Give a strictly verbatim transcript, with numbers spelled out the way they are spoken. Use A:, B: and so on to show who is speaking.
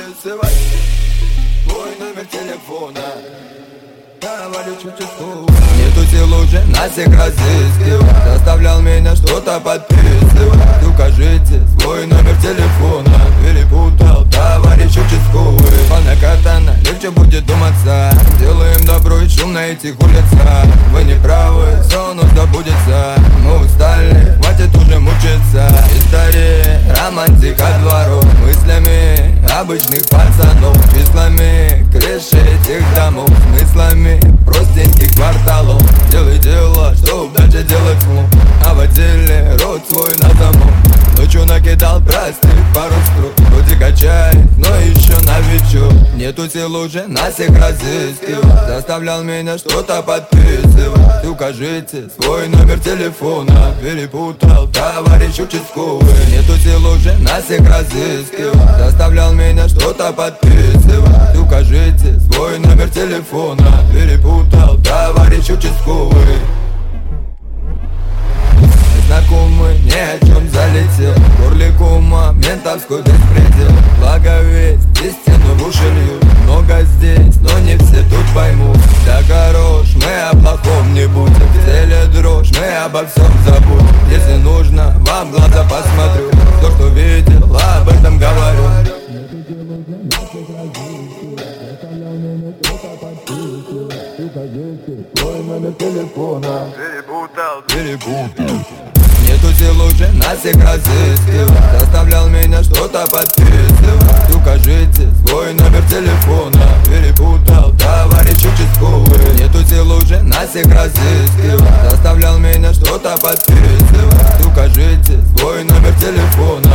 A: подписывать твой номер телефона. Говорю чуть-чуть. Нету сил уже нас всех разыскивать. Заставлял меня что-то подписывать. Укажите свой номер телефона. Перепутал товарищ участковый. Полная картана, легче будет думаться. Делаем добро и шум на этих улицах. Вы не правы, все у нас забудется. Мы устали, хватит уже мучиться. История, романтика дворов. Мыслями обычных пацанов. Числами крыши этих домов. Смыслами простеньких кварталов. Делай дело, чтоб дальше делать смог. А в отделе рот свой на замок. Ночью накидал простых пару строк. Вроде качает, но еще новичок. Нету сил уже нас всех разыскивать. Заставлял меня что-то подписывать. Укажите свой номер телефона. Перепутал товарищ участковый. Нету сил уже нас всех разыскивать. Заставлял меня что-то подписывать. Укажите свой номер телефона. Перепутал товарищ участковый. Знакомый ни о чем залетел. В горле кума ментовской беспредел. Благо весь здесь стену рушили. Много здесь, но не все тут поймут. Да хорош, мы о плохом не будем. В теле дрожь, мы обо всем забудем. Если нужно, вам глаза посмотрю. То, что видел, об этом говорю. Твой номер телефона. Перепутал, перепутал. Нету сил уже нас всех разыскивать. Заставлял меня что-то подписывать. Укажите свой номер телефона. Перепутал товарищ участковый. Нету сил уже нас всех разыскивать. Заставлял меня что-то подписывать. Укажите свой номер телефона.